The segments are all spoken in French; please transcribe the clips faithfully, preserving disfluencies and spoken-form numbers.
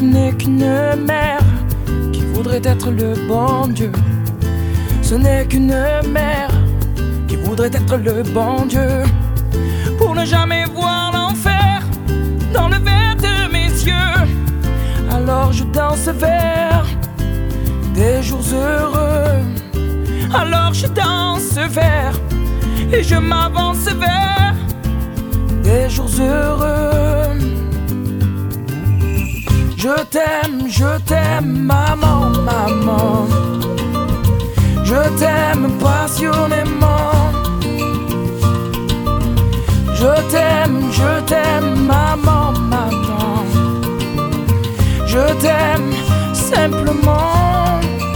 ce n'est qu'une mère qui voudrait être le bon Dieu. Ce n'est qu'une mère qui voudrait être le bon Dieu, pour ne jamais voir l'enfer dans le verre de mes yeux. Alors je danse vers des jours heureux. Alors je danse vers et je m'avance vers des jours heureux. Je t'aime, je t'aime, maman, maman. Je t'aime passionnément. Je t'aime, je t'aime, maman, maman. Je t'aime simplement.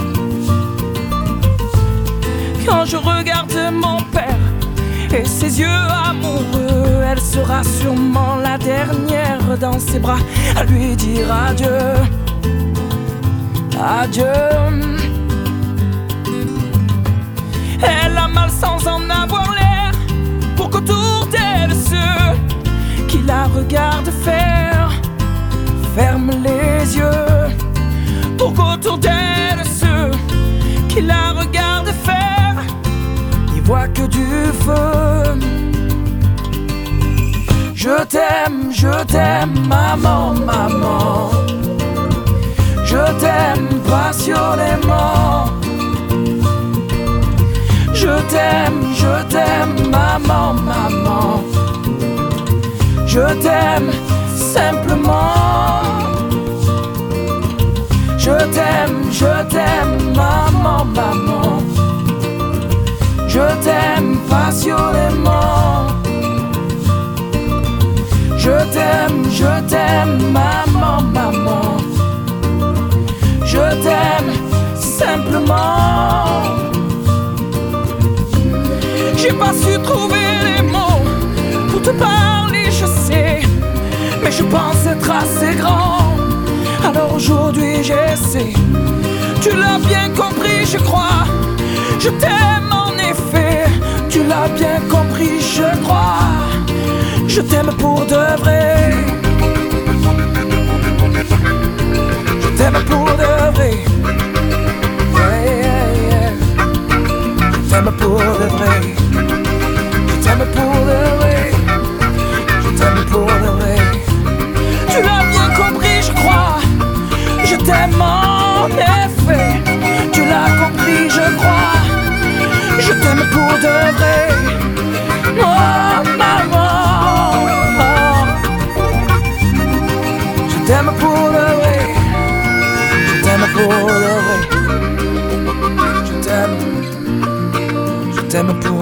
Quand je regarde mon père et ses yeux amoureux, elle sera sûrement la dernière dans ses bras à lui dire adieu, adieu. Elle a mal sans en avoir l'air, pour qu'autour d'elle ceux qui la regardent faire ferment les yeux. Pour qu'autour d'elle ceux qui la regardent faire n'y voient que du feu. Je t'aime, je t'aime, maman, maman. Je t'aime passionnément. Je t'aime, je t'aime, maman, maman. Je t'aime simplement. Je t'aime, je t'aime, maman, maman. Je t'aime passionnément. Je t'aime, je t'aime, maman, maman. Je t'aime simplement. J'ai pas su trouver les mots pour te parler, je sais, mais je pense être assez grand. Alors aujourd'hui j'essaie. Tu l'as bien compris, je crois. Je t'aime en effet. Tu l'as bien compris, je crois. Je t'aime pour de vrai. Je t'aime pour de vrai. Yeah, yeah, yeah. Je t'aime pour de vrai. Je t'aime pour de vrai. Je t'aime pour de vrai. Tu l'as bien compris, je crois. Je t'aime en effet. Tu l'as compris, je crois. Je t'aime pour de vrai. Oh maman, oh. Je t'aime pour de vrai. Je t'aime pour de vrai. Je t'aime. Je t'aime pour